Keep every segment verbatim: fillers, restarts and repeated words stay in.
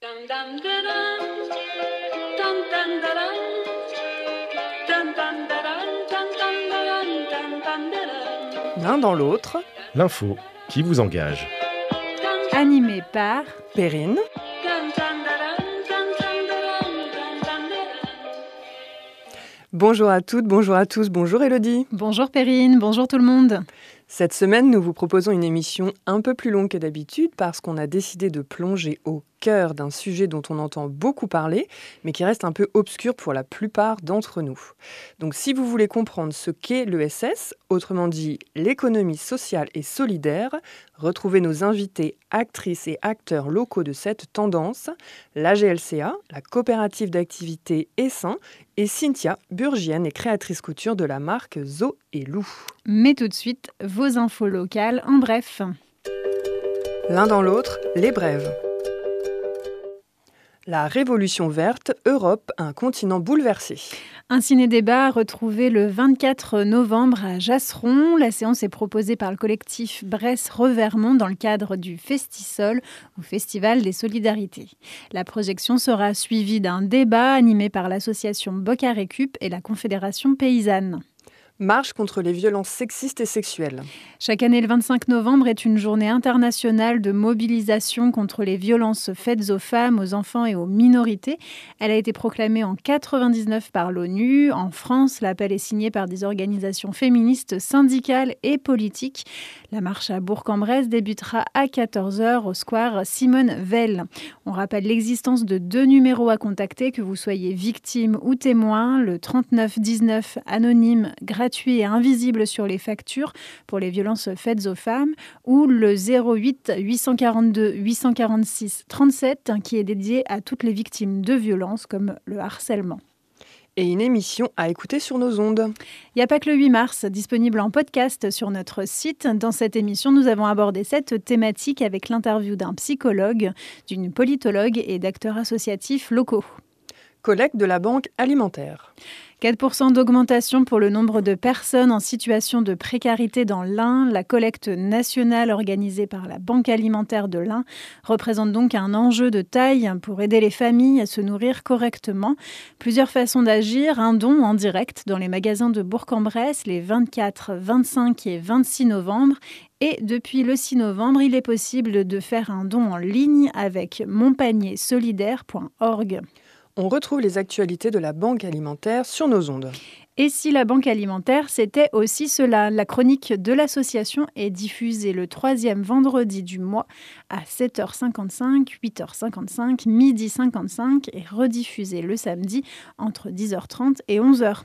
L'un dans l'autre, l'info qui vous engage. Animé par Perrine, bonjour à toutes, bonjour à tous, bonjour Elodie. Bonjour Perrine, bonjour tout le monde. Cette semaine, nous vous proposons une émission un peu plus longue que d'habitude parce qu'on a décidé de plonger au cœur d'un sujet dont on entend beaucoup parler, mais qui reste un peu obscur pour la plupart d'entre nous. Donc si vous voulez comprendre ce qu'est l'E S S, autrement dit l'économie sociale et solidaire, retrouvez nos invités, actrices et acteurs locaux de cette tendance, l'A G L C A, la coopérative d'activité Essin, et Cynthia, burgienne et créatrice couture de la marque Zo et Lou. Mais tout de suite, vos infos locales en bref. L'un dans l'autre, les brèves. La Révolution verte, Europe, un continent bouleversé. Un ciné-débat retrouvé le vingt-quatre novembre à Jasseron. La séance est proposée par le collectif Bresse-Revermont dans le cadre du Festisol, ou Festival des Solidarités. La projection sera suivie d'un débat animé par l'association Bocarécup et la Confédération Paysanne. Marche contre les violences sexistes et sexuelles. Chaque année, le vingt-cinq novembre est une journée internationale de mobilisation contre les violences faites aux femmes, aux enfants et aux minorités. Elle a été proclamée en quatre-vingt-dix-neuf par l'ONU. En France, l'appel est signé par des organisations féministes, syndicales et politiques. La marche à Bourg-en-Bresse débutera à quatorze heures au square Simone Veil. On rappelle l'existence de deux numéros à contacter, que vous soyez victime ou témoin, le trente-neuf dix-neuf anonyme, gratuit et invisible sur les factures pour les violences faites aux femmes, ou le zéro huit huit cent quarante-deux huit cent quarante-six trente-sept qui est dédié à toutes les victimes de violences comme le harcèlement. Et une émission à écouter sur nos ondes. Il n'y a pas que le huit mars, disponible en podcast sur notre site. Dans cette émission, nous avons abordé cette thématique avec l'interview d'un psychologue, d'une politologue et d'acteurs associatifs locaux. Collecte de la Banque alimentaire. quatre pour cent d'augmentation pour le nombre de personnes en situation de précarité dans l'Ain. La collecte nationale organisée par la Banque alimentaire de l'Ain représente donc un enjeu de taille pour aider les familles à se nourrir correctement. Plusieurs façons d'agir, un don en direct dans les magasins de Bourg-en-Bresse les vingt-quatre, vingt-cinq et vingt-six novembre. Et depuis le six novembre, il est possible de faire un don en ligne avec mon panier solidaire point org. On retrouve les actualités de la Banque alimentaire sur nos ondes. Et si la Banque alimentaire, c'était aussi cela. La chronique de l'association est diffusée le troisième vendredi du mois à sept heures cinquante-cinq, huit heures cinquante-cinq, midi cinquante-cinq et rediffusée le samedi entre dix heures trente et onze heures.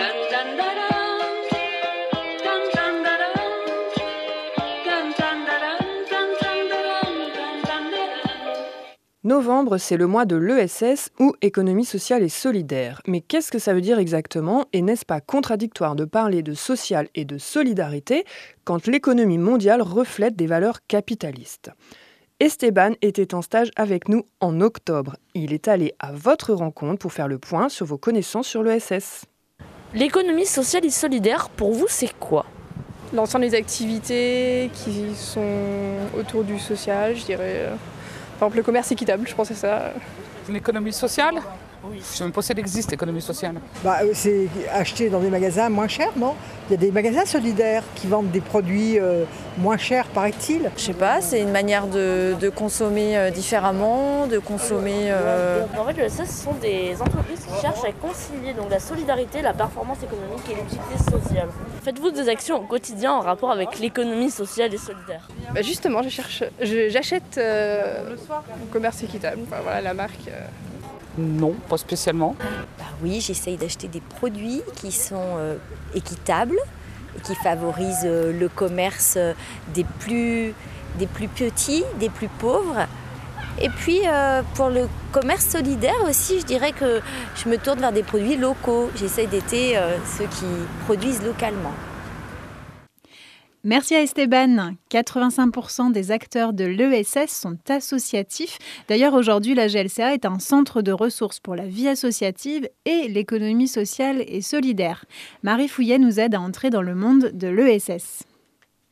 Novembre, c'est le mois de l'E S S ou économie sociale et solidaire. Mais qu'est-ce que ça veut dire exactement et n'est-ce pas contradictoire de parler de social et de solidarité quand l'économie mondiale reflète des valeurs capitalistes ? Esteban était en stage avec nous en octobre. Il est allé à votre rencontre pour faire le point sur vos connaissances sur l'E S S. L'économie sociale et solidaire, pour vous, c'est quoi ? L'ensemble des activités qui sont autour du social, je dirais... Par exemple, le commerce équitable, je pense à ça. L'économie sociale ? Oui. Je ne sais même pas si elle existe, l'économie sociale. Bah, c'est acheter dans des magasins moins chers, non ? Il y a des magasins solidaires qui vendent des produits euh, moins chers, paraît-il. Je sais pas, c'est une manière de, de consommer euh, différemment, de consommer... Euh... En fait, l'E S S, ce sont des entreprises qui cherchent à concilier donc, la solidarité, la performance économique et l'utilité sociale. Faites-vous des actions au quotidien en rapport avec l'économie sociale et solidaire ? Bah justement, je cherche, je, j'achète euh, au commerce équitable, enfin, voilà la marque. Euh... Non, pas spécialement. Bah oui, j'essaye d'acheter des produits qui sont euh, équitables et qui favorisent euh, le commerce euh, des, plus, des plus petits, des plus pauvres. Et puis euh, pour le commerce solidaire aussi, je dirais que je me tourne vers des produits locaux. J'essaye d'aider euh, ceux qui produisent localement. Merci à Esteban. quatre-vingt-cinq pour cent des acteurs de l'E S S sont associatifs. D'ailleurs, aujourd'hui, l'A G L C A est un centre de ressources pour la vie associative et l'économie sociale et solidaire. Marie Fouillet nous aide à entrer dans le monde de l'E S S.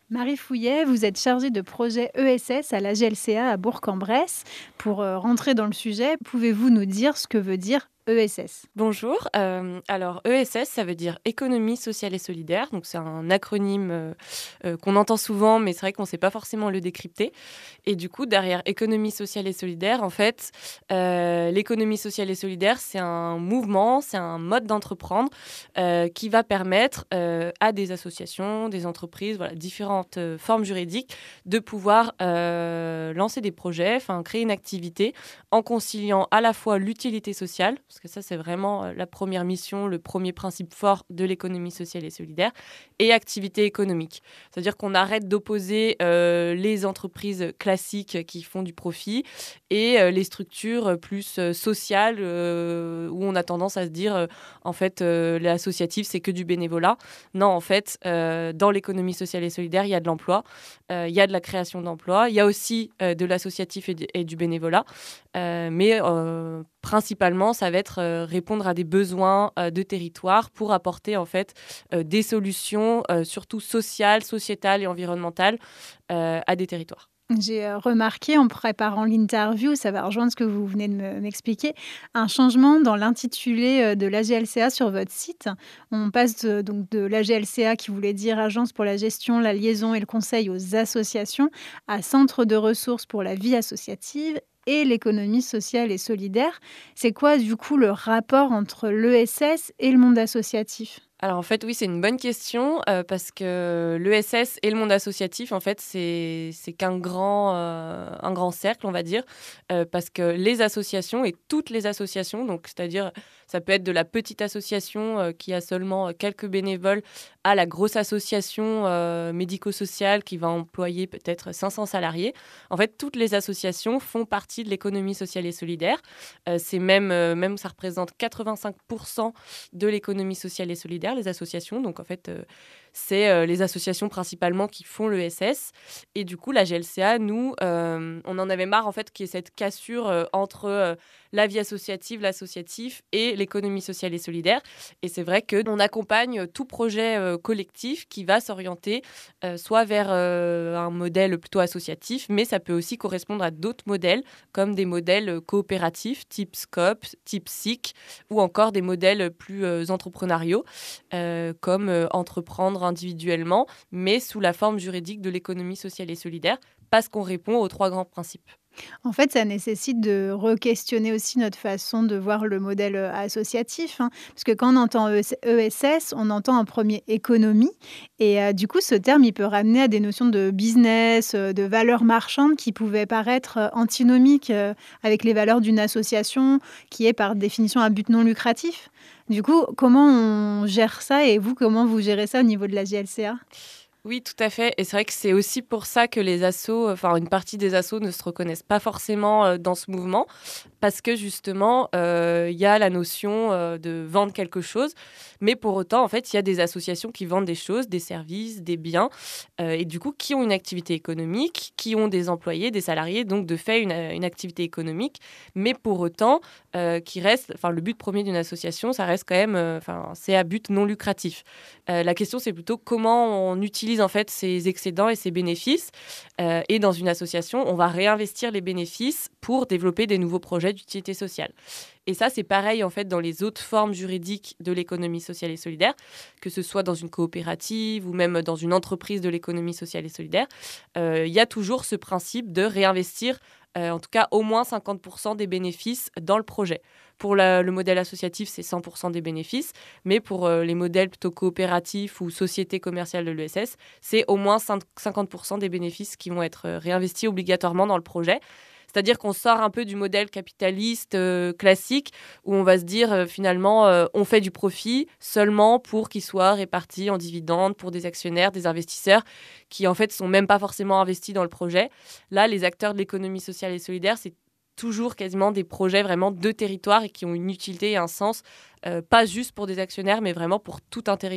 Marie Fouillet, vous êtes chargée de projet E S S à la G L C A à Bourg-en-Bresse. Pour euh, rentrer dans le sujet, pouvez-vous nous dire ce que veut dire E S S? Bonjour, euh, alors E S S, ça veut dire économie sociale et solidaire, donc c'est un acronyme euh, euh, qu'on entend souvent, mais c'est vrai qu'on ne sait pas forcément le décrypter. Et du coup, derrière économie sociale et solidaire, en fait, euh, l'économie sociale et solidaire, c'est un mouvement, c'est un mode d'entreprendre euh, qui va permettre euh, à des associations, des entreprises, voilà, différentes euh, formes juridiques, de pouvoir euh, lancer des projets, enfin créer une activité en conciliant à la fois l'utilité sociale, parce que ça, c'est vraiment la première mission, le premier principe fort de l'économie sociale et solidaire, et activité économique. C'est-à-dire qu'on arrête d'opposer euh, les entreprises classiques qui font du profit et euh, les structures plus euh, sociales euh, où on a tendance à se dire, euh, en fait, euh, l'associatif, c'est que du bénévolat. Non, en fait, euh, dans l'économie sociale et solidaire, il y a de l'emploi, euh, il y a de la création d'emplois, il y a aussi euh, de l'associatif et, d- et du bénévolat, euh, mais euh, principalement, ça va être euh, répondre à des besoins euh, de territoire pour apporter en fait euh, des solutions, euh, surtout sociales, sociétales et environnementales, euh, à des territoires. J'ai euh, remarqué en préparant l'interview, ça va rejoindre ce que vous venez de me- m'expliquer, un changement dans l'intitulé euh, de l'A G L C A sur votre site. On passe de, donc de l'A G L C A qui voulait dire Agence pour la gestion, la liaison et le conseil aux associations à Centre de ressources pour la vie associative et l'économie sociale et solidaire. C'est quoi du coup le rapport entre l'E S S et le monde associatif ? Alors en fait, oui, c'est une bonne question euh, parce que l'E S S et le monde associatif, en fait, c'est, c'est qu'un grand, euh, un grand cercle, on va dire, euh, parce que les associations et toutes les associations, donc c'est-à-dire ça peut être de la petite association euh, qui a seulement quelques bénévoles à la grosse association euh, médico-sociale qui va employer peut-être cinq cents salariés. En fait, toutes les associations font partie de l'économie sociale et solidaire. Euh, c'est même, euh, même, ça représente quatre-vingt-cinq pour cent de l'économie sociale et solidaire, les associations. Donc, en fait, euh, c'est euh, les associations principalement qui font l'E S S. Et du coup, la G L C A, nous, euh, on en avait marre, en fait, qu'il y ait cette cassure euh, entre euh, la vie associative, l'associatif et l'économie sociale et solidaire. Et c'est vrai qu'on accompagne tout projet euh, collectif qui va s'orienter euh, soit vers euh, un modèle plutôt associatif, mais ça peut aussi correspondre à d'autres modèles, comme des modèles coopératifs, type SCOP, type S I C, ou encore des modèles plus euh, entrepreneuriaux, euh, comme euh, entreprendre individuellement, mais sous la forme juridique de l'économie sociale et solidaire, parce qu'on répond aux trois grands principes. En fait, ça nécessite de re-questionner aussi notre façon de voir le modèle euh, associatif, hein. Parce que quand on entend E S S, on entend en premier économie. Et euh, du coup, ce terme, il peut ramener à des notions de business, euh, de valeurs marchandes qui pouvaient paraître euh, antinomiques euh, avec les valeurs d'une association qui est par définition à but non lucratif. Du coup, comment on gère ça et vous, comment vous gérez ça au niveau de la G L C A ? Oui, tout à fait. Et c'est vrai que c'est aussi pour ça que les assos, enfin une partie des assos ne se reconnaissent pas forcément euh, dans ce mouvement, parce que justement, il euh, y a la notion euh, de vendre quelque chose, mais pour autant, en fait, il y a des associations qui vendent des choses, des services, des biens, euh, et du coup, qui ont une activité économique, qui ont des employés, des salariés, donc de fait une, une activité économique, mais pour autant, euh, qui reste, enfin le but premier d'une association, ça reste quand même, enfin euh, c'est à but non lucratif. Euh, la question, c'est plutôt comment on utilise en fait ces excédents et ces bénéfices. Euh, et dans une association, on va réinvestir les bénéfices pour développer des nouveaux projets d'utilité sociale. Et ça, c'est pareil en fait dans les autres formes juridiques de l'économie sociale et solidaire, que ce soit dans une coopérative ou même dans une entreprise de l'économie sociale et solidaire. Euh, il y a toujours ce principe de réinvestir Euh, en tout cas au moins cinquante pour cent des bénéfices dans le projet. Pour la, le modèle associatif, c'est cent pour cent des bénéfices, mais pour euh, les modèles plutôt coopératifs ou sociétés commerciales de l'E S S, c'est au moins cinquante pour cent des bénéfices qui vont être euh, réinvestis obligatoirement dans le projet. C'est-à-dire qu'on sort un peu du modèle capitaliste euh, classique où on va se dire euh, finalement euh, on fait du profit seulement pour qu'il soit réparti en dividendes pour des actionnaires, des investisseurs qui en fait sont même pas forcément investis dans le projet. Là, les acteurs de l'économie sociale et solidaire, c'est toujours quasiment des projets vraiment de territoire et qui ont une utilité et un sens, euh, pas juste pour des actionnaires mais vraiment pour tout un territoire.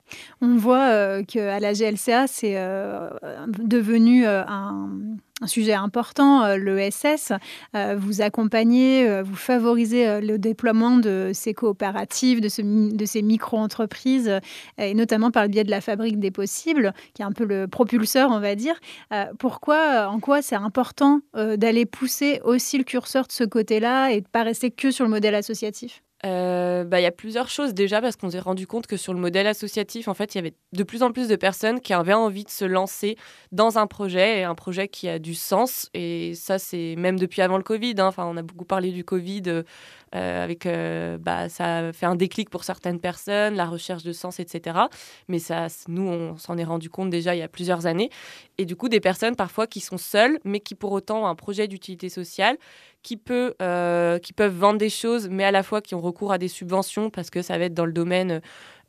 On voit euh, qu'à la G L C A, c'est euh, devenu euh, un, un sujet important, euh, l'E S S. Euh, vous accompagnez, euh, vous favorisez euh, le déploiement de ces coopératives, de, ce, de ces micro-entreprises, euh, et notamment par le biais de la Fabrique des possibles, qui est un peu le propulseur, on va dire. Euh, pourquoi, en quoi c'est important euh, d'aller pousser aussi le curseur de ce côté-là et de ne pas rester que sur le modèle associatif ? Euh, bah, y a plusieurs choses déjà parce qu'on s'est rendu compte que sur le modèle associatif, en fait, il y avait de plus en plus de personnes qui avaient envie de se lancer dans un projet et un projet qui a du sens. Et ça, c'est même depuis avant le Covid. Hein. Enfin, on a beaucoup parlé du Covid. Euh, avec, euh, bah, ça a fait un déclic pour certaines personnes, la recherche de sens, et cetera. Mais ça, nous, on s'en est rendu compte déjà il y a plusieurs années. Et du coup, des personnes parfois qui sont seules, mais qui pour autant ont un projet d'utilité sociale, qui, peut, euh, qui peuvent vendre des choses, mais à la fois qui ont recours à des subventions parce que ça va être dans le domaine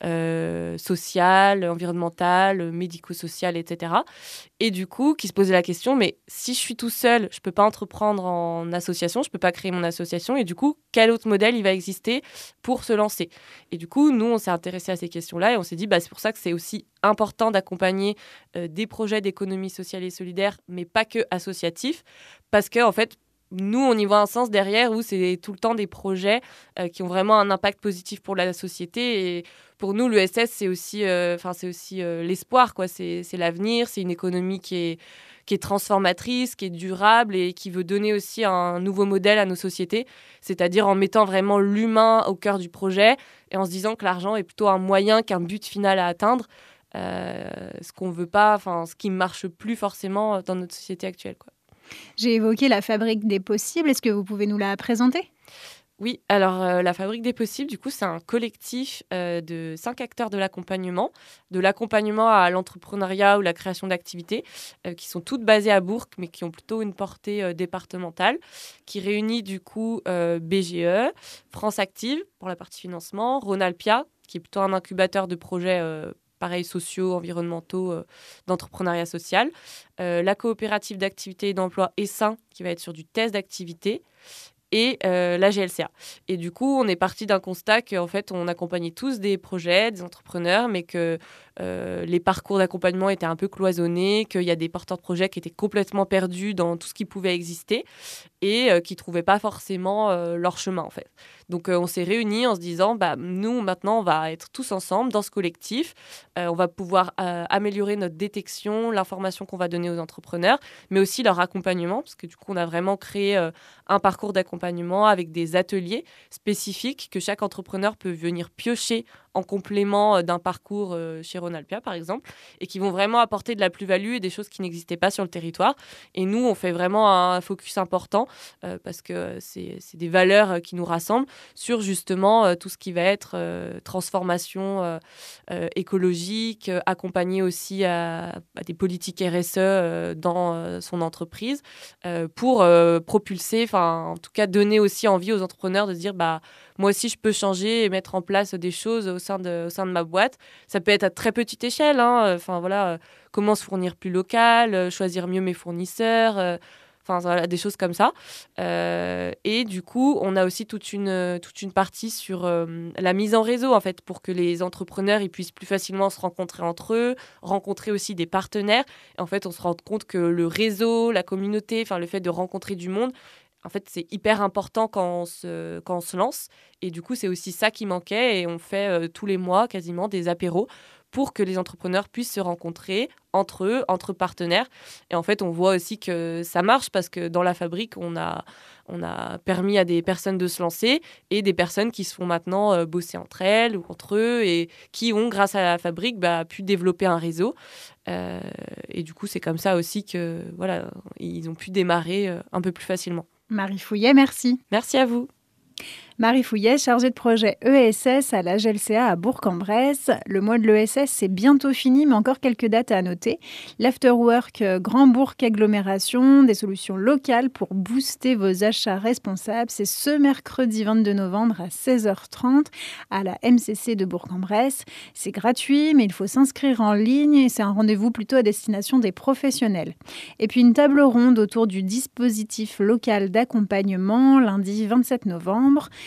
euh, social, environnemental, médico-social, et cetera. Et du coup, qui se posaient la question, mais si je suis tout seul, je ne peux pas entreprendre en association, je ne peux pas créer mon association, et du coup, quel autre modèle il va exister pour se lancer ? Et du coup, nous, on s'est intéressés à ces questions-là, et on s'est dit, bah, c'est pour ça que c'est aussi important d'accompagner euh, des projets d'économie sociale et solidaire, mais pas que associatifs, parce qu'en en fait, nous, on y voit un sens derrière où c'est tout le temps des projets euh, qui ont vraiment un impact positif pour la société. Et pour nous, l'E S S, c'est aussi, euh, c'est aussi euh, l'espoir, quoi. C'est, c'est l'avenir, c'est une économie qui est, qui est transformatrice, qui est durable et qui veut donner aussi un nouveau modèle à nos sociétés, c'est-à-dire en mettant vraiment l'humain au cœur du projet et en se disant que l'argent est plutôt un moyen qu'un but final à atteindre, euh, ce qu'on veut pas, enfin, ce qui ne marche plus forcément dans notre société actuelle, quoi. J'ai évoqué la Fabrique des possibles. Est-ce que vous pouvez nous la présenter ? Oui, alors euh, la Fabrique des possibles, du coup, c'est un collectif euh, de cinq acteurs de l'accompagnement, de l'accompagnement à l'entrepreneuriat ou la création d'activités, euh, qui sont toutes basées à Bourg, mais qui ont plutôt une portée euh, départementale, qui réunit du coup euh, B G E, France Active pour la partie financement, Ronalpia, qui est plutôt un incubateur de projets euh, pareil, sociaux, environnementaux, euh, d'entrepreneuriat social. Euh, la coopérative d'activité et d'emploi Essin, qui va être sur du test d'activité, et euh, la G L C A. Et du coup, on est parti d'un constat qu'en fait, on accompagnait tous des projets, des entrepreneurs, mais que euh, les parcours d'accompagnement étaient un peu cloisonnés, qu'il y a des porteurs de projets qui étaient complètement perdus dans tout ce qui pouvait exister et euh, qui ne trouvaient pas forcément euh, leur chemin, en fait. Donc, euh, on s'est réunis en se disant, bah, nous, maintenant, on va être tous ensemble dans ce collectif. Euh, on va pouvoir euh, améliorer notre détection, l'information qu'on va donner aux entrepreneurs, mais aussi leur accompagnement, parce que du coup, on a vraiment créé euh, un parcours d'accompagnement avec des ateliers spécifiques que chaque entrepreneur peut venir piocher en complément d'un parcours chez Ronalpia, par exemple, et qui vont vraiment apporter de la plus-value et des choses qui n'existaient pas sur le territoire. Et nous, on fait vraiment un focus important euh, parce que c'est, c'est des valeurs qui nous rassemblent sur justement euh, tout ce qui va être euh, transformation euh, euh, écologique, euh, accompagner aussi à, à des politiques R S E euh, dans euh, son entreprise euh, pour euh, propulser, enfin, en tout cas, donner aussi envie aux entrepreneurs de se dire, bah, moi aussi, je peux changer et mettre en place des choses au sein de, au sein de ma boîte. Ça peut être à très petite échelle. Hein. Enfin, voilà, euh, comment se fournir plus local, euh, choisir mieux mes fournisseurs, euh, enfin, voilà, des choses comme ça. Euh, et du coup, on a aussi toute une, toute une partie sur euh, la mise en réseau, en fait, pour que les entrepreneurs ils puissent plus facilement se rencontrer entre eux, rencontrer aussi des partenaires. Et en fait, on se rend compte que le réseau, la communauté, enfin, le fait de rencontrer du monde, en fait, c'est hyper important quand on se, quand on se lance. Et du coup, c'est aussi ça qui manquait. Et on fait euh, tous les mois quasiment des apéros pour que les entrepreneurs puissent se rencontrer entre eux, entre partenaires. Et en fait, on voit aussi que ça marche parce que dans la fabrique, on a, on a permis à des personnes de se lancer et des personnes qui se font maintenant euh, bosser entre elles ou entre eux et qui ont, grâce à la fabrique, bah, pu développer un réseau. Euh, et du coup, c'est comme ça aussi que, voilà, ils ont pu démarrer euh, un peu plus facilement. Marie Fouillet, merci. Merci à vous. Marie Fouillet, chargée de projet E S S à la G L C A à Bourg-en-Bresse. Le mois de l'E S S, c'est bientôt fini, mais encore quelques dates à noter. L'Afterwork Grand Bourg Agglomération, des solutions locales pour booster vos achats responsables. C'est ce mercredi vingt-deux novembre à seize heures trente à la M C C de Bourg-en-Bresse. C'est gratuit, mais il faut s'inscrire en ligne et c'est un rendez-vous plutôt à destination des professionnels. Et puis une table ronde autour du dispositif local d'accompagnement lundi vingt-sept novembre.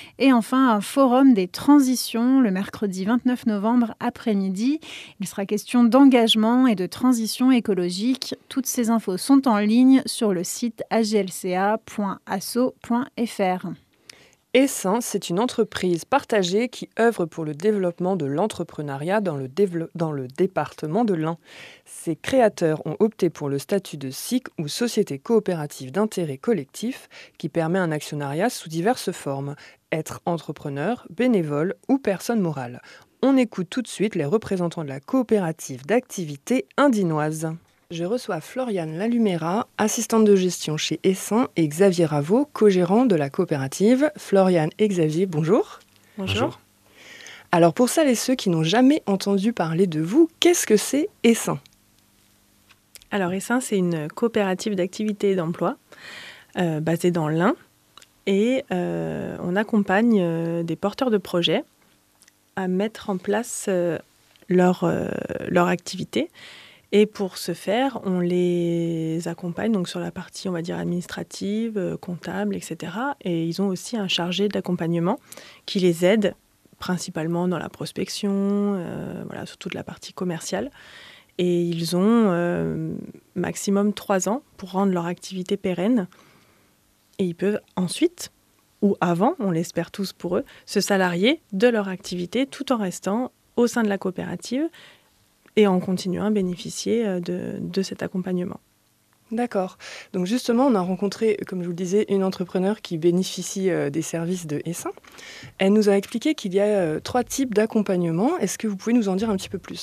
Et enfin, un forum des transitions le mercredi vingt-neuf novembre après-midi. Il sera question d'engagement et de transition écologique. Toutes ces infos sont en ligne sur le site a g l c a point asso point f r. Essaim, c'est une entreprise partagée qui œuvre pour le développement de l'entrepreneuriat dans le, dévelop- dans le département de l'Ain. Ses créateurs ont opté pour le statut de S I C ou Société coopérative d'intérêt collectif qui permet un actionnariat sous diverses formes, être entrepreneur, bénévole ou personne morale. On écoute tout de suite les représentants de la coopérative d'activité indinoise. Je reçois Floriane Lalumera, assistante de gestion chez Essaim, et Xavier Raveau, co-gérant de la coopérative. Floriane et Xavier, bonjour. Bonjour. Bonjour. Alors pour celles et ceux qui n'ont jamais entendu parler de vous, qu'est-ce que c'est Essaim ? Alors Essaim, c'est une coopérative d'activité et d'emploi euh, basée dans l'Ain. Et euh, on accompagne euh, des porteurs de projets à mettre en place euh, leur, euh, leur activité. Et pour ce faire, on les accompagne donc sur la partie, on va dire, administrative, euh, comptable, et cetera. Et ils ont aussi un chargé d'accompagnement qui les aide principalement dans la prospection, euh, voilà, sur toute la partie commerciale. Et ils ont euh, maximum trois ans pour rendre leur activité pérenne. Et ils peuvent ensuite, ou avant, on l'espère tous pour eux, se salarier de leur activité tout en restant au sein de la coopérative et en continuant à bénéficier de, de cet accompagnement. D'accord. Donc justement, on a rencontré, comme je vous le disais, une entrepreneure qui bénéficie euh, des services de Essaim. Elle nous a expliqué qu'il y a euh, trois types d'accompagnement. Est-ce que vous pouvez nous en dire un petit peu plus ?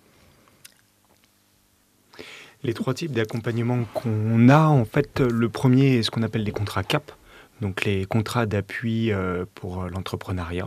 Les trois types d'accompagnement qu'on a, en fait, le premier est ce qu'on appelle les contrats C A P, donc les contrats d'appui euh, pour l'entrepreneuriat.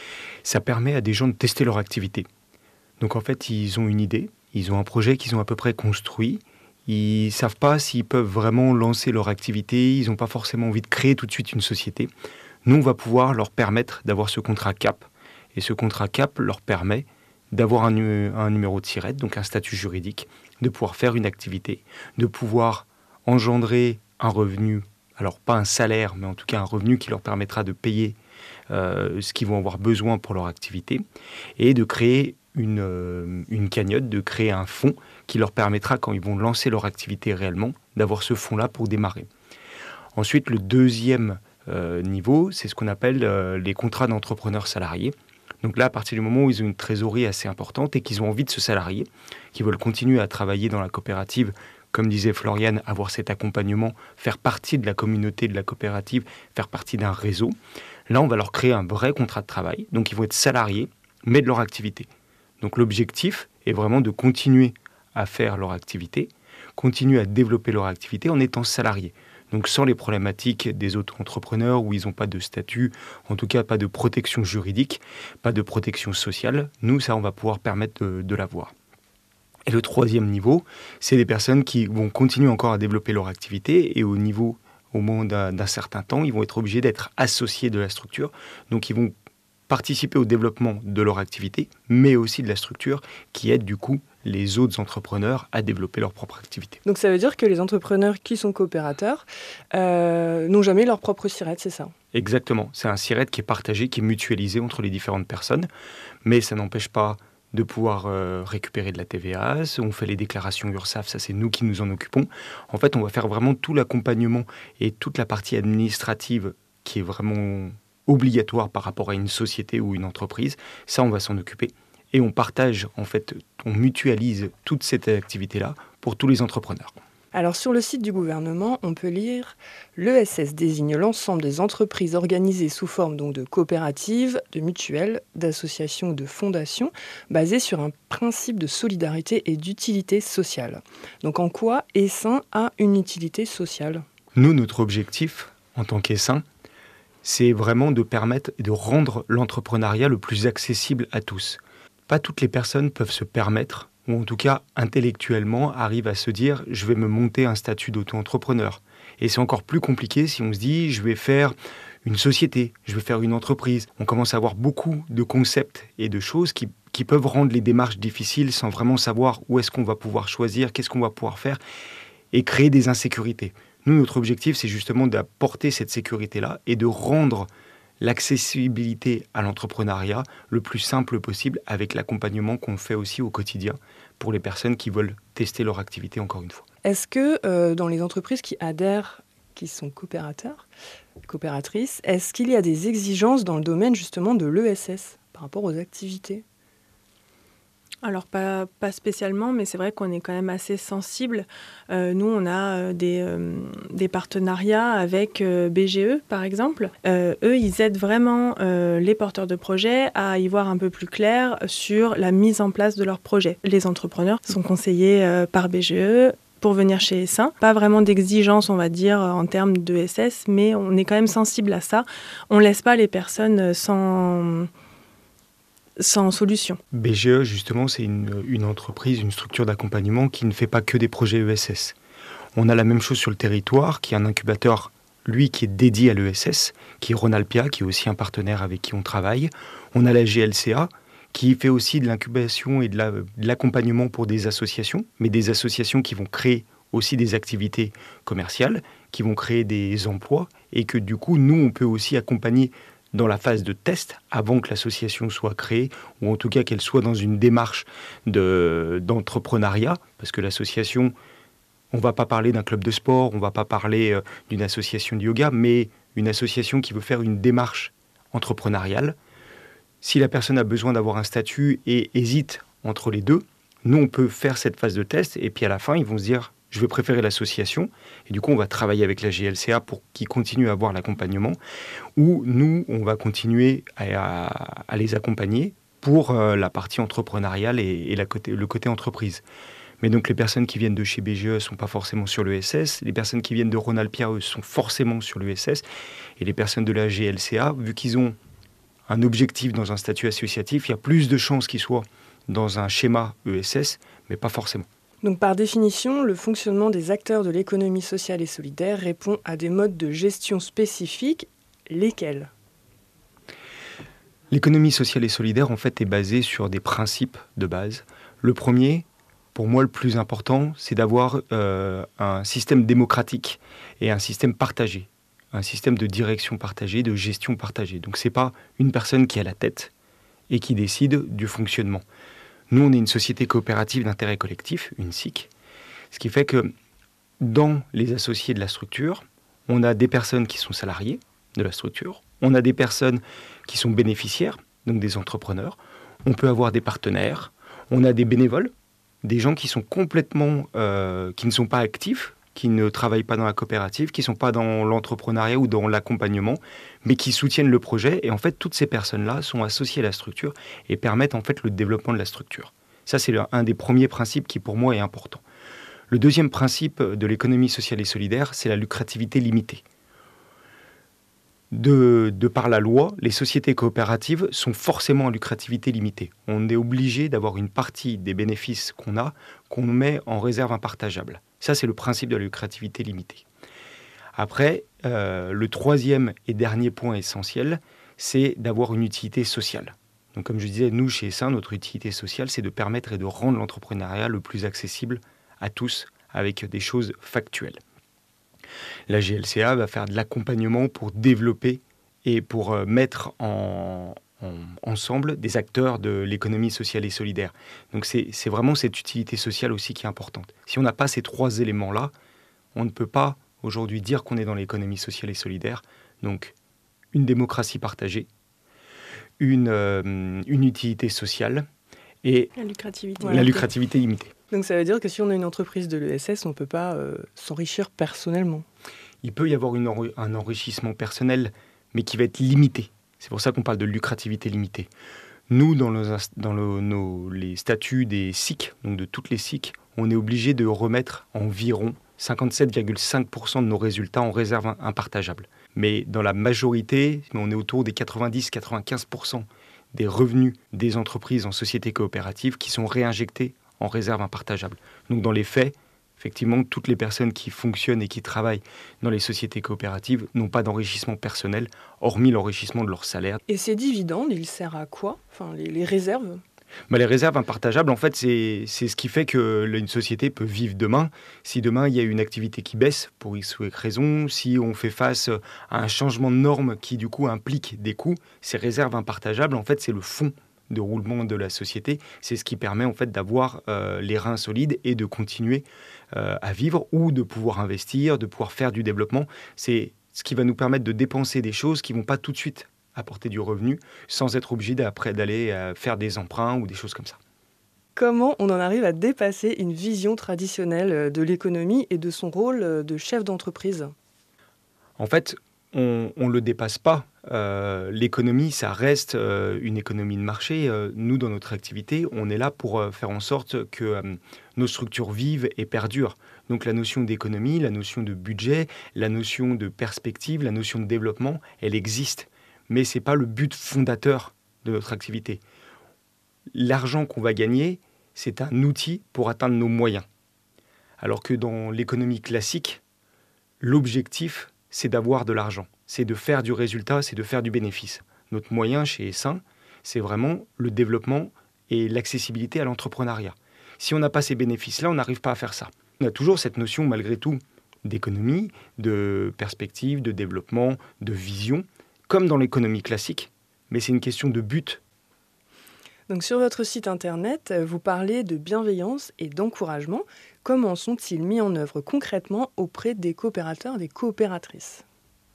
Ça permet à des gens de tester leur activité. Donc en fait, ils ont une idée, ils ont un projet qu'ils ont à peu près construit, ils ne savent pas s'ils peuvent vraiment lancer leur activité, ils n'ont pas forcément envie de créer tout de suite une société. Nous, on va pouvoir leur permettre d'avoir ce contrat C A P. Et ce contrat C A P leur permet d'avoir un, un numéro de SIRET, donc un statut juridique, de pouvoir faire une activité, de pouvoir engendrer un revenu, alors pas un salaire, mais en tout cas un revenu qui leur permettra de payer euh, ce qu'ils vont avoir besoin pour leur activité, et de créer Une, euh, une cagnotte, de créer un fonds qui leur permettra, quand ils vont lancer leur activité réellement, d'avoir ce fonds-là pour démarrer. Ensuite, le deuxième euh, niveau, c'est ce qu'on appelle euh, les contrats d'entrepreneurs salariés. Donc là, à partir du moment où ils ont une trésorerie assez importante et qu'ils ont envie de se salarier, qu'ils veulent continuer à travailler dans la coopérative, comme disait Floriane, avoir cet accompagnement, faire partie de la communauté de la coopérative, faire partie d'un réseau, là, on va leur créer un vrai contrat de travail. Donc, ils vont être salariés, mais de leur activité. Donc l'objectif est vraiment de continuer à faire leur activité, continuer à développer leur activité en étant salariés. Donc sans les problématiques des auto-entrepreneurs où ils n'ont pas de statut, en tout cas pas de protection juridique, pas de protection sociale. Nous, ça, on va pouvoir permettre de, de l'avoir. Et le troisième niveau, c'est des personnes qui vont continuer encore à développer leur activité et au niveau, au moment d'un, d'un certain temps, ils vont être obligés d'être associés de la structure. Donc ils vont participer au développement de leur activité, mais aussi de la structure qui aide du coup les autres entrepreneurs à développer leur propre activité. Donc ça veut dire que les entrepreneurs qui sont coopérateurs euh, n'ont jamais leur propre SIRET, c'est ça ? Exactement, c'est un SIRET qui est partagé, qui est mutualisé entre les différentes personnes, mais ça n'empêche pas de pouvoir euh, récupérer de la T V A, on fait les déclarations URSSAF, ça c'est nous qui nous en occupons. En fait, on va faire vraiment tout l'accompagnement et toute la partie administrative qui est vraiment obligatoire par rapport à une société ou une entreprise. Ça, on va s'en occuper. Et on partage, en fait, on mutualise toute cette activité-là pour tous les entrepreneurs. Alors, sur le site du gouvernement, on peut lire « L'E S S désigne l'ensemble des entreprises organisées sous forme donc, de coopératives, de mutuelles, d'associations ou de fondations, basées sur un principe de solidarité et d'utilité sociale. » Donc, en quoi Essaim a une utilité sociale ? Nous, notre objectif, en tant qu'Essaim, c'est vraiment de permettre et de rendre l'entrepreneuriat le plus accessible à tous. Pas toutes les personnes peuvent se permettre, ou en tout cas intellectuellement arrivent à se dire « je vais me monter un statut d'auto-entrepreneur ». Et c'est encore plus compliqué si on se dit « je vais faire une société, je vais faire une entreprise ». On commence à avoir beaucoup de concepts et de choses qui, qui peuvent rendre les démarches difficiles sans vraiment savoir où est-ce qu'on va pouvoir choisir, qu'est-ce qu'on va pouvoir faire, et créer des insécurités. Nous, notre objectif, c'est justement d'apporter cette sécurité-là et de rendre l'accessibilité à l'entrepreneuriat le plus simple possible avec l'accompagnement qu'on fait aussi au quotidien pour les personnes qui veulent tester leur activité encore une fois. Est-ce que euh, dans les entreprises qui adhèrent, qui sont coopérateurs, coopératrices, est-ce qu'il y a des exigences dans le domaine justement de l'E S S par rapport aux activités ? Alors, pas, pas spécialement, mais c'est vrai qu'on est quand même assez sensible. Euh, nous, on a euh, des, euh, des partenariats avec euh, B G E, par exemple. Euh, eux, ils aident vraiment euh, les porteurs de projets à y voir un peu plus clair sur la mise en place de leurs projets. Les entrepreneurs sont conseillés euh, par B G E pour venir chez Essin. Pas vraiment d'exigence, on va dire, en termes de S S, mais on est quand même sensible à ça. On ne laisse pas les personnes sans... sans solution. B G E, justement, c'est une, une entreprise, une structure d'accompagnement qui ne fait pas que des projets E S S. On a la même chose sur le territoire, qui est un incubateur, lui, qui est dédié à l'E S S, qui est Ronalpia, qui est aussi un partenaire avec qui on travaille. On a la G L C A, qui fait aussi de l'incubation et de, la, de l'accompagnement pour des associations, mais des associations qui vont créer aussi des activités commerciales, qui vont créer des emplois, et que du coup, nous, on peut aussi accompagner dans la phase de test, avant que l'association soit créée, ou en tout cas qu'elle soit dans une démarche de, d'entrepreneuriat, parce que l'association, on ne va pas parler d'un club de sport, on ne va pas parler euh, d'une association de yoga, mais une association qui veut faire une démarche entrepreneuriale. Si la personne a besoin d'avoir un statut et hésite entre les deux, nous, on peut faire cette phase de test, et puis à la fin, ils vont se dire « je vais préférer l'association », et du coup, on va travailler avec la G L C A pour qu'ils continuent à avoir l'accompagnement, ou nous, on va continuer à, à, à les accompagner pour euh, la partie entrepreneuriale et, et la côté, le côté entreprise. Mais donc, les personnes qui viennent de chez B G E ne sont pas forcément sur l'E S S, les personnes qui viennent de Ronalpia, eux, sont forcément sur l'E S S, et les personnes de la G L C A, vu qu'ils ont un objectif dans un statut associatif, il y a plus de chances qu'ils soient dans un schéma E S S, mais pas forcément. Donc par définition, le fonctionnement des acteurs de l'économie sociale et solidaire répond à des modes de gestion spécifiques. Lesquels ? L'économie sociale et solidaire, en fait, est basée sur des principes de base. Le premier, pour moi, le plus important, c'est d'avoir euh, un système démocratique et un système partagé. Un système de direction partagée, de gestion partagée. Donc ce n'est pas une personne qui a la tête et qui décide du fonctionnement. Nous, on est une société coopérative d'intérêt collectif, une S I C, ce qui fait que dans les associés de la structure, on a des personnes qui sont salariées de la structure, on a des personnes qui sont bénéficiaires, donc des entrepreneurs, on peut avoir des partenaires, on a des bénévoles, des gens qui sont complètement, euh, qui ne sont pas actifs, qui ne travaillent pas dans la coopérative, qui ne sont pas dans l'entrepreneuriat ou dans l'accompagnement, mais qui soutiennent le projet. Et en fait, toutes ces personnes-là sont associées à la structure et permettent en fait le développement de la structure. Ça, c'est un des premiers principes qui, pour moi, est important. Le deuxième principe de l'économie sociale et solidaire, c'est la lucrativité limitée. De, de par la loi, les sociétés coopératives sont forcément en lucrativité limitée. On est obligé d'avoir une partie des bénéfices qu'on a, qu'on met en réserve impartageable. Ça, c'est le principe de la lucrativité limitée. Après, euh, le troisième et dernier point essentiel, c'est d'avoir une utilité sociale. Donc, comme je disais, nous, chez Essin, notre utilité sociale, c'est de permettre et de rendre l'entrepreneuriat le plus accessible à tous, avec des choses factuelles. La G L C A va faire de l'accompagnement pour développer et pour euh, mettre en, en, ensemble des acteurs de l'économie sociale et solidaire. Donc c'est, c'est vraiment cette utilité sociale aussi qui est importante. Si on n'a pas ces trois éléments-là, on ne peut pas aujourd'hui dire qu'on est dans l'économie sociale et solidaire. Donc une démocratie partagée, une, euh, une utilité sociale et la lucrativité, la lucrativité limitée. Donc ça veut dire que si on a une entreprise de l'E S S, on ne peut pas euh, s'enrichir personnellement. Il peut y avoir une enri- un enrichissement personnel, mais qui va être limité. C'est pour ça qu'on parle de lucrativité limitée. Nous, dans, nos, dans le, nos, les statuts des S I C, donc de toutes les S I C, on est obligé de remettre environ cinquante-sept virgule cinq pour cent de nos résultats en réserve impartageable. Mais dans la majorité, on est autour des quatre-vingt-dix à quatre-vingt-quinze pour cent des revenus des entreprises en société coopérative qui sont réinjectés en réserve impartageable. Donc dans les faits, effectivement, toutes les personnes qui fonctionnent et qui travaillent dans les sociétés coopératives n'ont pas d'enrichissement personnel, hormis l'enrichissement de leur salaire. Et ces dividendes, ils servent à quoi ? Enfin, les, les réserves ? Bah, les réserves impartageables, en fait, c'est, c'est ce qui fait qu'une société peut vivre demain. Si demain, il y a une activité qui baisse, pour X ou Y raison, si on fait face à un changement de normes qui, du coup, implique des coûts, ces réserves impartageables, en fait, c'est le fond de roulement de la société. C'est ce qui permet, en fait, d'avoir euh, les reins solides et de continuer euh, à vivre ou de pouvoir investir, de pouvoir faire du développement. C'est ce qui va nous permettre de dépenser des choses qui ne vont pas tout de suite apporter du revenu sans être obligé d'après d'aller euh, faire des emprunts ou des choses comme ça. Comment on en arrive à dépasser une vision traditionnelle de l'économie et de son rôle de chef d'entreprise ? En fait, on ne le dépasse pas. Euh, l'économie, ça reste euh, une économie de marché. Euh, nous, dans notre activité, on est là pour euh, faire en sorte que euh, nos structures vivent et perdurent. Donc la notion d'économie, la notion de budget, la notion de perspective, la notion de développement, elle existe. Mais ce n'est pas le but fondateur de notre activité. L'argent qu'on va gagner, c'est un outil pour atteindre nos moyens. Alors que dans l'économie classique, l'objectif, c'est d'avoir de l'argent. C'est de faire du résultat, c'est de faire du bénéfice. Notre moyen chez Essin, c'est vraiment le développement et l'accessibilité à l'entrepreneuriat. Si on n'a pas ces bénéfices-là, on n'arrive pas à faire ça. On a toujours cette notion, malgré tout, d'économie, de perspective, de développement, de vision, comme dans l'économie classique, mais c'est une question de but. Donc sur votre site internet, vous parlez de bienveillance et d'encouragement. Comment sont-ils mis en œuvre concrètement auprès des coopérateurs et des coopératrices ?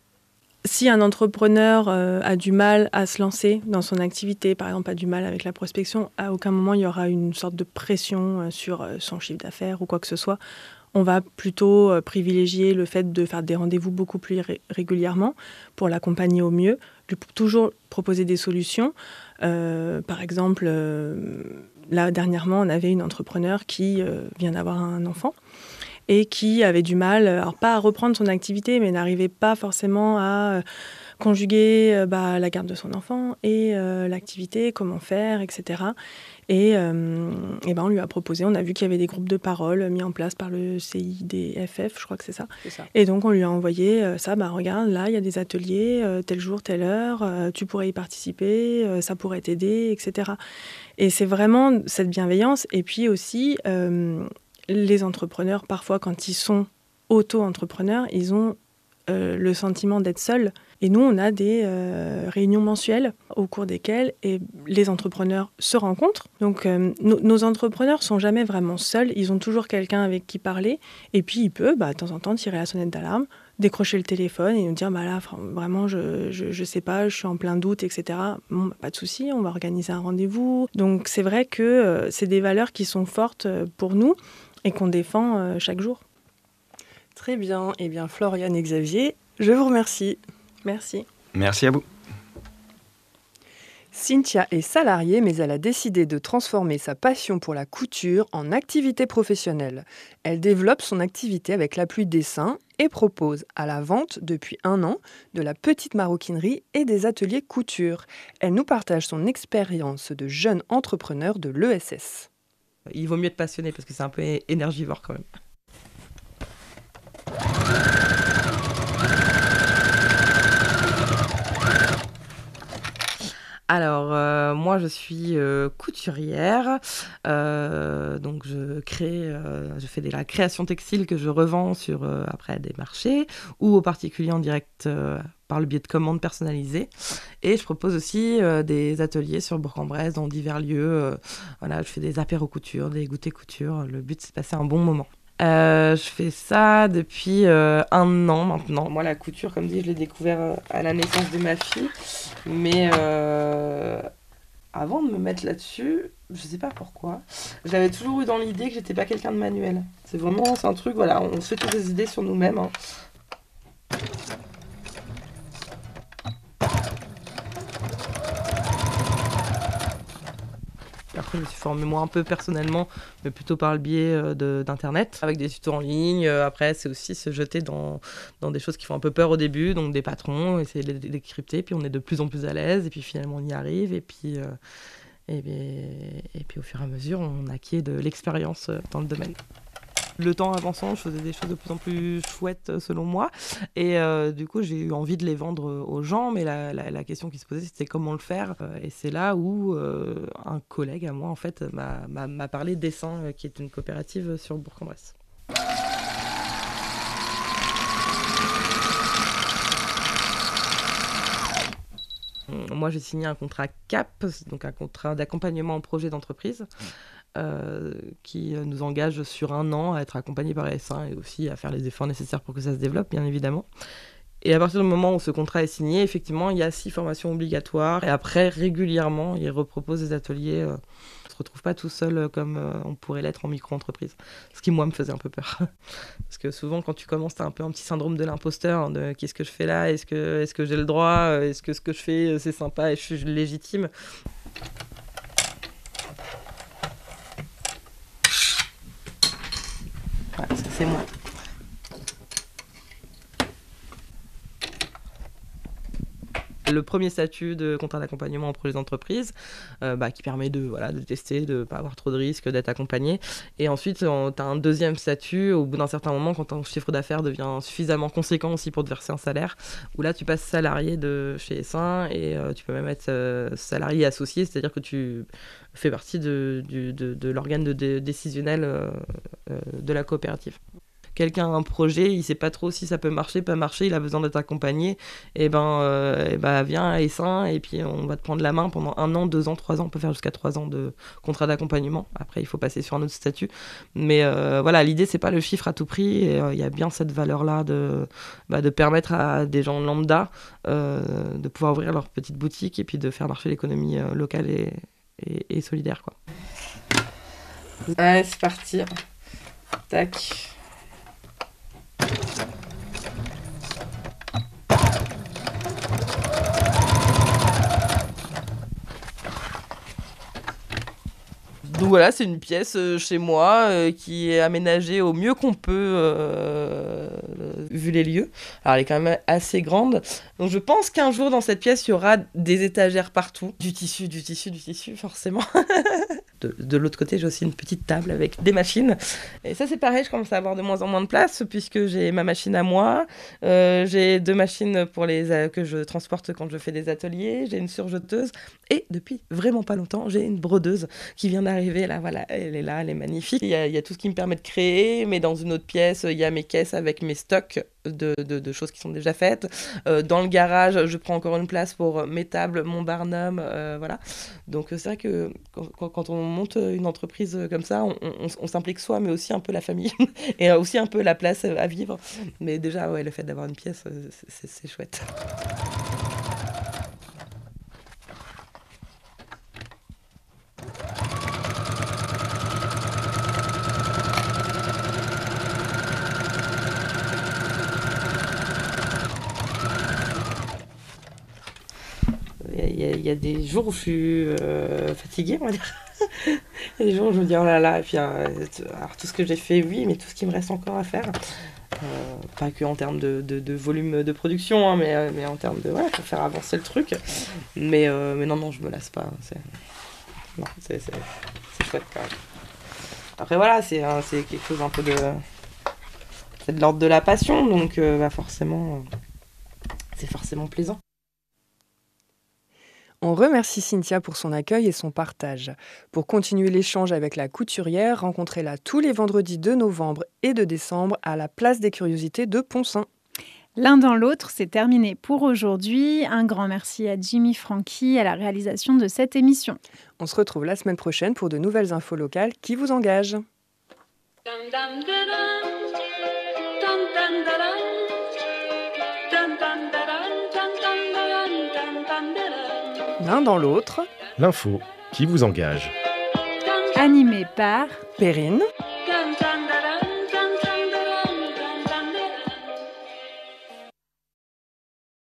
Si un entrepreneur euh, a du mal à se lancer dans son activité, par exemple a du mal avec la prospection, à aucun moment il y aura une sorte de pression euh, sur euh, son chiffre d'affaires ou quoi que ce soit. On va plutôt euh, privilégier le fait de faire des rendez-vous beaucoup plus ré- régulièrement pour l'accompagner au mieux, lui p- toujours proposer des solutions. Euh, par exemple, euh, là dernièrement, on avait une entrepreneur qui euh, vient d'avoir un enfant et qui avait du mal, alors pas à reprendre son activité, mais n'arrivait pas forcément à euh, conjuguer euh, bah, la garde de son enfant et euh, l'activité, comment faire, et cetera. Et, euh, et ben on lui a proposé, on a vu qu'il y avait des groupes de parole mis en place par le C I D F F, je crois que c'est ça. C'est ça. Et donc on lui a envoyé euh, ça, bah regarde, là il y a des ateliers, euh, tel jour, telle heure, euh, tu pourrais y participer, euh, ça pourrait t'aider, et cetera. Et c'est vraiment cette bienveillance. Et puis aussi, euh, les entrepreneurs, parfois quand ils sont auto-entrepreneurs, ils ont euh, le sentiment d'être seuls. Et nous, on a des euh, réunions mensuelles au cours desquelles et les entrepreneurs se rencontrent. Donc, euh, no- nos entrepreneurs sont jamais vraiment seuls. Ils ont toujours quelqu'un avec qui parler. Et puis, il peut, bah, de temps en temps, tirer la sonnette d'alarme, décrocher le téléphone et nous dire bah là, vraiment, je, je, je sais pas, je suis en plein doute, et cetera. Bon, bah, pas de souci, on va organiser un rendez-vous. Donc, c'est vrai que euh, c'est des valeurs qui sont fortes pour nous et qu'on défend euh, chaque jour. Très bien. Eh bien, Floriane et Xavier, je vous remercie. Merci. Merci à vous. Cynthia est salariée, mais elle a décidé de transformer sa passion pour la couture en activité professionnelle. Elle développe son activité avec l'appui Dessin et propose à la vente depuis un an de la petite maroquinerie et des ateliers couture. Elle nous partage son expérience de jeune entrepreneur de l'E S S. Il vaut mieux être passionné parce que c'est un peu énergivore quand même. Alors, euh, moi, je suis euh, couturière, euh, donc je crée, euh, je fais de la création textile que je revends sur euh, après des marchés ou aux particuliers en direct euh, par le biais de commandes personnalisées. Et je propose aussi euh, des ateliers sur Bourg-en-Bresse dans divers lieux. Euh, voilà, je fais des apéros couture, des goûters couture. Le but, c'est de passer un bon moment. Euh, je fais ça depuis euh, un an maintenant. Moi, la couture, comme dit, je l'ai découvert à la naissance de ma fille. Mais euh, avant de me mettre là-dessus, je sais pas pourquoi, j'avais toujours eu dans l'idée que j'étais pas quelqu'un de manuel. C'est vraiment, c'est un truc, voilà, on se fait toutes des idées sur nous-mêmes. Hein. Après, je me suis formée moi un peu personnellement, mais plutôt par le biais euh, de, d'internet, avec des tutos en ligne. Euh, après, c'est aussi se jeter dans, dans des choses qui font un peu peur au début, donc des patrons, essayer de les décrypter, puis on est de plus en plus à l'aise, et puis finalement on y arrive, et puis, euh, et, et, et puis au fur et à mesure, on acquiert de l'expérience dans le domaine. Le temps avançant, je faisais des choses de plus en plus chouettes selon moi. Et euh, du coup, j'ai eu envie de les vendre aux gens. Mais la, la, la question qui se posait, c'était comment le faire. Et c'est là où euh, un collègue à moi, en fait, m'a, m'a, m'a parlé d'Essaim, qui est une coopérative sur Bourg-en-Bresse. Moi, j'ai signé un contrat C A P, donc un contrat d'accompagnement en projet d'entreprise. Euh, qui nous engage sur un an à être accompagné parEssaim et aussi à faire les efforts nécessaires pour que ça se développe, bien évidemment. Et à partir du moment où ce contrat est signé, effectivement, il y a six formations obligatoires. Et après, régulièrement, ils reproposent des ateliers. Euh, on ne se retrouve pas tout seul comme euh, on pourrait l'être en micro-entreprise. Ce qui, moi, me faisait un peu peur. Parce que souvent, quand tu commences, tu as un peu un petit syndrome de l'imposteur. Hein, de qu'est-ce que je fais là ? Est-ce que, est-ce que j'ai le droit ? Est-ce que ce que je fais, c'est sympa et je suis légitime ? Voilà, ça c'est moi. Le premier statut de contrat d'accompagnement en projet d'entreprise euh, bah, qui permet de, voilà, de tester, de ne pas avoir trop de risques, d'être accompagné. Et ensuite, tu as un deuxième statut au bout d'un certain moment quand ton chiffre d'affaires devient suffisamment conséquent aussi pour te verser un salaire, où là, tu passes salarié de chezEssaim et euh, tu peux même être euh, salarié associé, c'est-à-dire que tu fais partie de, de, de, de l'organe de dé- décisionnel euh, euh, de la coopérative. Quelqu'un a un projet, il ne sait pas trop si ça peut marcher, pas marcher, il a besoin d'être accompagné, et ben, euh, et ben viens àEssaim et puis on va te prendre la main pendant un an, deux ans, trois ans, on peut faire jusqu'à trois ans de contrat d'accompagnement. Après, il faut passer sur un autre statut. Mais euh, voilà, l'idée, c'est pas le chiffre à tout prix, et il euh, y a bien cette valeur-là de, bah, de permettre à des gens lambda euh, de pouvoir ouvrir leur petite boutique et puis de faire marcher l'économie euh, locale et, et, et solidaire, quoi. Allez, c'est parti. Tac. Donc voilà, c'est une pièce euh, chez moi euh, qui est aménagée au mieux qu'on peut euh, vu les lieux. Alors elle est quand même assez grande. Donc je pense qu'un jour dans cette pièce, il y aura des étagères partout. Du tissu, du tissu, du tissu, forcément. de, de l'autre côté, j'ai aussi une petite table avec des machines. Et ça c'est pareil, je commence à avoir de moins en moins de place puisque j'ai ma machine à moi. Euh, j'ai deux machines pour les, euh, que je transporte quand je fais des ateliers. J'ai une surjeteuse. Et depuis vraiment pas longtemps, j'ai une brodeuse qui vient d'arriver. Là, voilà, elle est là, elle est magnifique. Il y a, il y a tout ce qui me permet de créer, mais dans une autre pièce, il y a mes caisses avec mes stocks de, de, de choses qui sont déjà faites. Euh, dans le garage, je prends encore une place pour mes tables, mon barnum, euh, voilà. Donc c'est vrai que quand, quand on monte une entreprise comme ça, on, on, on s'implique soi, mais aussi un peu la famille et aussi un peu la place à vivre. Mais déjà, ouais, le fait d'avoir une pièce, c'est, c'est, c'est chouette. Il y, y a des jours où je suis euh, fatiguée, on va dire. Il y a des jours où je me dis, oh là là, et puis euh, alors, tout ce que j'ai fait, oui, mais tout ce qui me reste encore à faire. Euh, pas que en termes de, de, de volume de production, hein, mais, mais en termes de, ouais, pour faire avancer le truc. Mais, euh, mais non, non, je me lasse pas. C'est, non, c'est, c'est, c'est chouette quand même. Après, voilà, c'est, hein, c'est quelque chose un peu de... C'est de l'ordre de la passion, donc euh, bah, forcément, c'est forcément plaisant. On remercie Cynthia pour son accueil et son partage. Pour continuer l'échange avec la couturière, rencontrez-la tous les vendredis de novembre et de décembre à la Place des Curiosités de Poncin. L'un dans l'autre, c'est terminé pour aujourd'hui. Un grand merci à Jimmy Franky à la réalisation de cette émission. On se retrouve la semaine prochaine pour de nouvelles infos locales qui vous engagent. L'un dans l'autre. L'info qui vous engage. Animé par Perrine